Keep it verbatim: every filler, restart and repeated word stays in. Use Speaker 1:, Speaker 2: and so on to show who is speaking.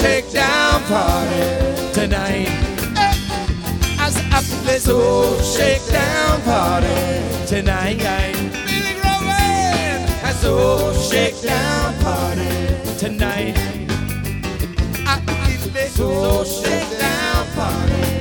Speaker 1: shakedown party tonight. As I play so shakedown party tonight. Billy Grove has a shakedown party tonight. I play so shakedown party.